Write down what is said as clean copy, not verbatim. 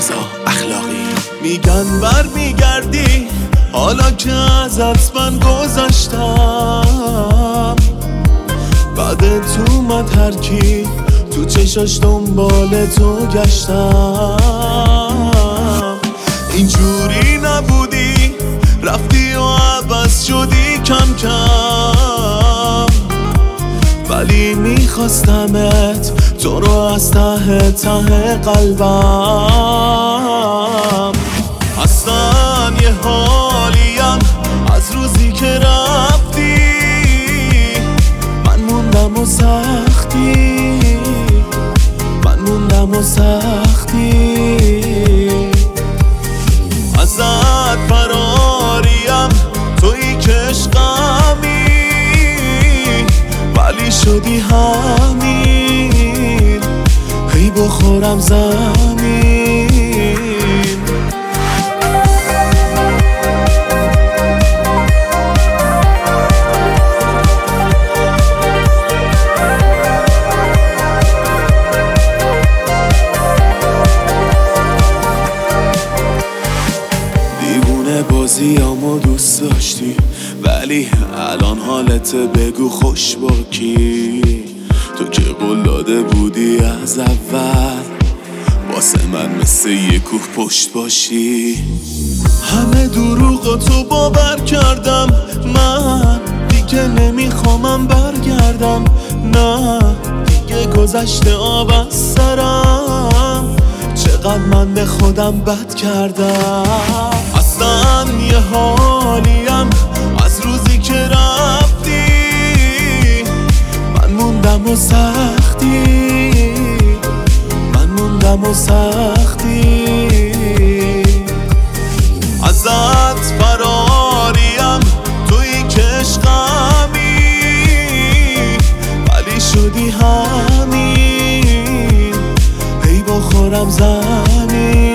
رضا اخلاقی. میگن بر میگردی حالا که ازت من گذشتم، بعد تو اومد هر کی تو چشاش دنبال تو گشتم. اینجوری نبودی رفتی و عوض شدی کم کم، ولی میخواستمت تو رو از ته ته قلبم. اصلا یه حالیم از روزی که رفتی، من موندم و سختی، من موندم و سختی. ازت فراریم تویی که عشقمی، ولی شدی همین هی بخورم زمین. بازیامو دوست داشتی، ولی الان حالت بگو خوش با کی؟ تو که قول داده بودی از اول واسه من مثل یه کوه پشت باشی. همه دروغ تو باور کردم، من دیگه نمیخوامم برگردم، نه دیگه گذشته آب از سرم، چقدر من به خودم بد کردم. اصلا یه حالیم از روزی که رفتی، من موندم و سختی، من موندم و سختی. ازت فراریم تویی که عشقمی، ولی شدی همین هی بخورم زمین.